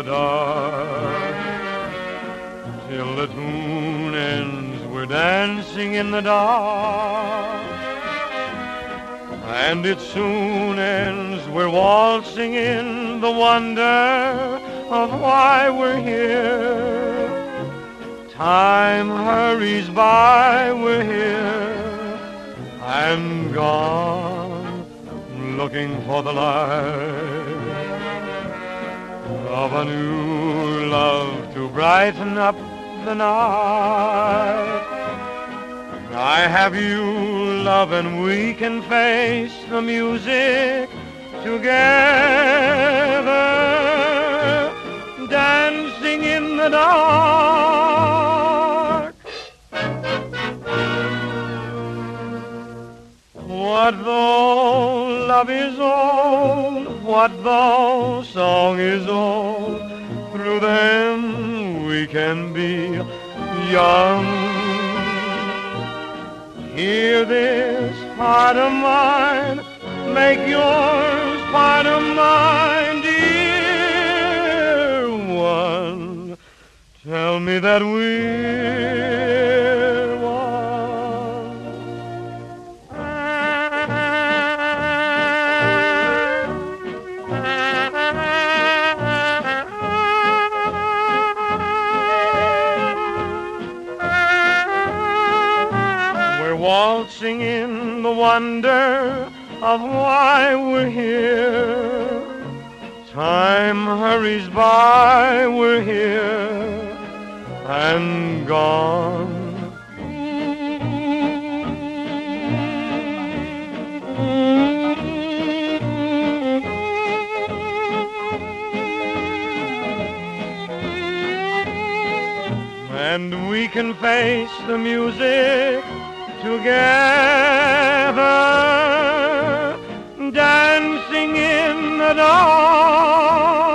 the dark. Till the tune ends, we're dancing in the dark. And it soon ends, we're waltzing in the wonder of why we're here. Time hurries by, we're here. I'm gone, looking for the light of a new love to brighten up the night. I have you, love, and we can face the music together, dancing in the dark. What though love is old, what though song is old, through them we can be young. Hear this heart of mine, make yours part of mine, dear one. Tell me that we're one. We're waltzing in the wonder of why we're here. Time hurries by, we're here and gone. And we can face the music together, dancing in the dark.